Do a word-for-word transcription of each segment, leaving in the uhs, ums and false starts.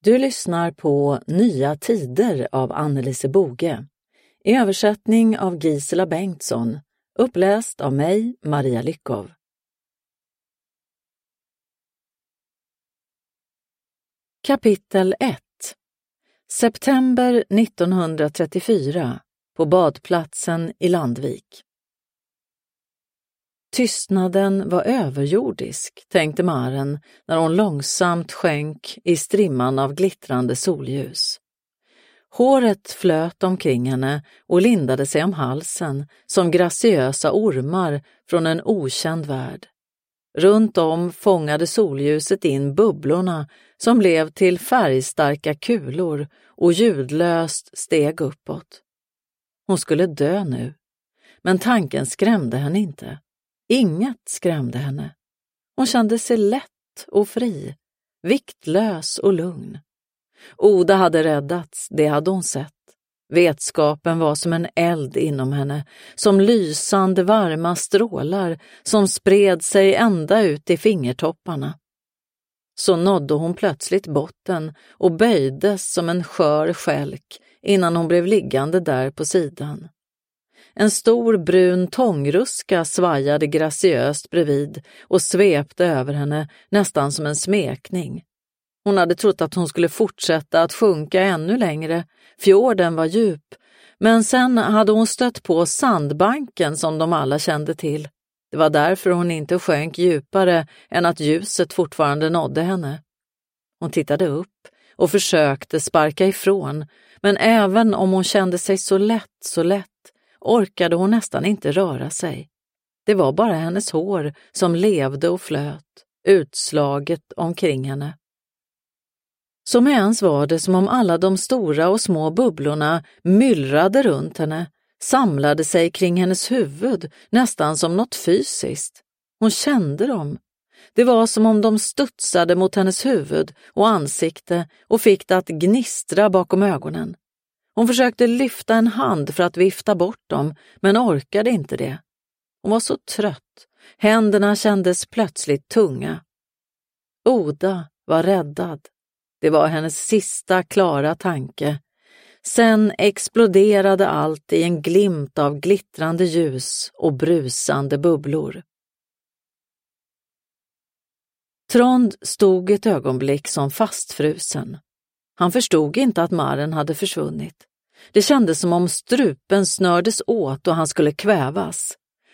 Du lyssnar på Nya tider av Annelise Boge. I översättning av Gisela Bengtsson. Uppläst av mig, Maria Lyckov. Kapitel ett. September nittonhundratrettiofyra på badplatsen i Landvik. Tystnaden var överjordisk, tänkte Maren när hon långsamt sjönk i strimman av glittrande solljus. Håret flöt omkring henne och lindade sig om halsen som graciösa ormar från en okänd värld. Runt om fångade solljuset in bubblorna som blev till färgstarka kulor och ljudlöst steg uppåt. Hon skulle dö nu, men tanken skrämde henne inte. Inget skrämde henne. Hon kände sig lätt och fri, viktlös och lugn. Oda hade räddats, det hade hon sett. Vetskapen var som en eld inom henne, som lysande varma strålar som spred sig ända ut i fingertopparna. Så nådde hon plötsligt botten och böjdes som en skör skälk innan hon blev liggande där på sidan. En stor brun tångruska svajade graciöst bredvid och svepte över henne nästan som en smekning. Hon hade trott att hon skulle fortsätta att sjunka ännu längre. Fjorden var djup, men sen hade hon stött på sandbanken som de alla kände till. Det var därför hon inte sjönk djupare än att ljuset fortfarande nådde henne. Hon tittade upp och försökte sparka ifrån, men även om hon kände sig så lätt, så lätt, orkade hon nästan inte röra sig. Det var bara hennes hår som levde och flöt, utslaget omkring henne. Som ens var det som om alla de stora och små bubblorna myllrade runt henne, samlade sig kring hennes huvud nästan som något fysiskt. Hon kände dem. Det var som om de studsade mot hennes huvud och ansikte och fick det att gnistra bakom ögonen. Hon försökte lyfta en hand för att vifta bort dem, men orkade inte det. Hon var så trött. Händerna kändes plötsligt tunga. Oda var räddad. Det var hennes sista klara tanke. Sen exploderade allt i en glimt av glittrande ljus och brusande bubblor. Trond stod ett ögonblick som fastfrusen. Han förstod inte att Maren hade försvunnit. Det kändes som om strupen snördes åt och han skulle kvävas.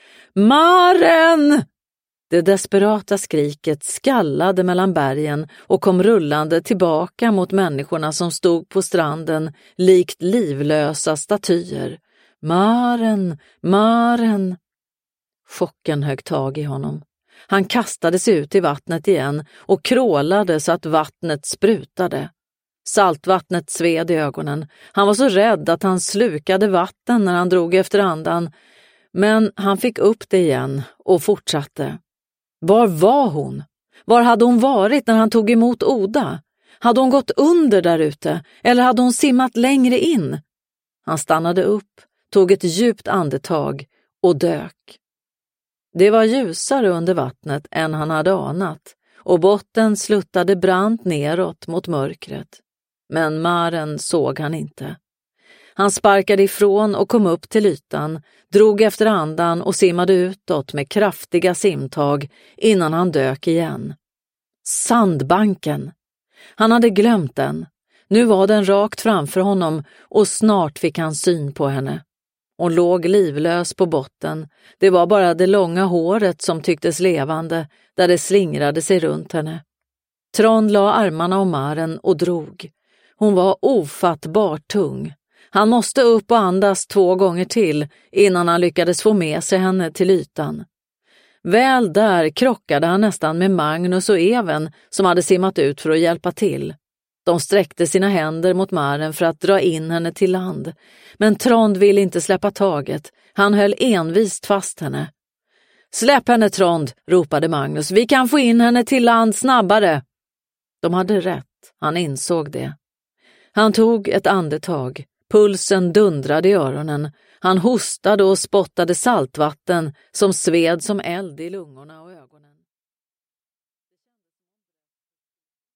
Maren! Det desperata skriket skallade mellan bergen och kom rullande tillbaka mot människorna som stod på stranden likt livlösa statyer. Maren, Maren! Chocken högg tag i honom. Han kastade sig ut i vattnet igen och krålade så att vattnet sprutade. Saltvattnet sved i ögonen. Han var så rädd att han slukade vatten när han drog efter andan. Men han fick upp det igen och fortsatte. Var var hon? Var hade hon varit när han tog emot Oda? Hade hon gått under där ute eller hade hon simmat längre in? Han stannade upp, tog ett djupt andetag och dök. Det var ljusare under vattnet än han hade anat och botten sluttade brant neråt mot mörkret. Men Maren såg han inte. Han sparkade ifrån och kom upp till ytan, drog efter andan och simmade utåt med kraftiga simtag innan han dök igen. Sandbanken! Han hade glömt den. Nu var den rakt framför honom och snart fick han syn på henne. Hon låg livlös på botten. Det var bara det långa håret som tycktes levande där det slingrade sig runt henne. Trond la armarna om Maren och drog. Hon var ofattbart tung. Han måste upp och andas två gånger till innan han lyckades få med sig henne till ytan. Väl där krockade han nästan med Magnus och Even som hade simmat ut för att hjälpa till. De sträckte sina händer mot Maren för att dra in henne till land. Men Trond ville inte släppa taget. Han höll envist fast henne. Släpp henne, Trond, ropade Magnus. Vi kan få in henne till land snabbare. De hade rätt, han insåg det. Han tog ett andetag. Pulsen dundrade i öronen. Han hostade och spottade saltvatten som sved som eld i lungorna och ögonen.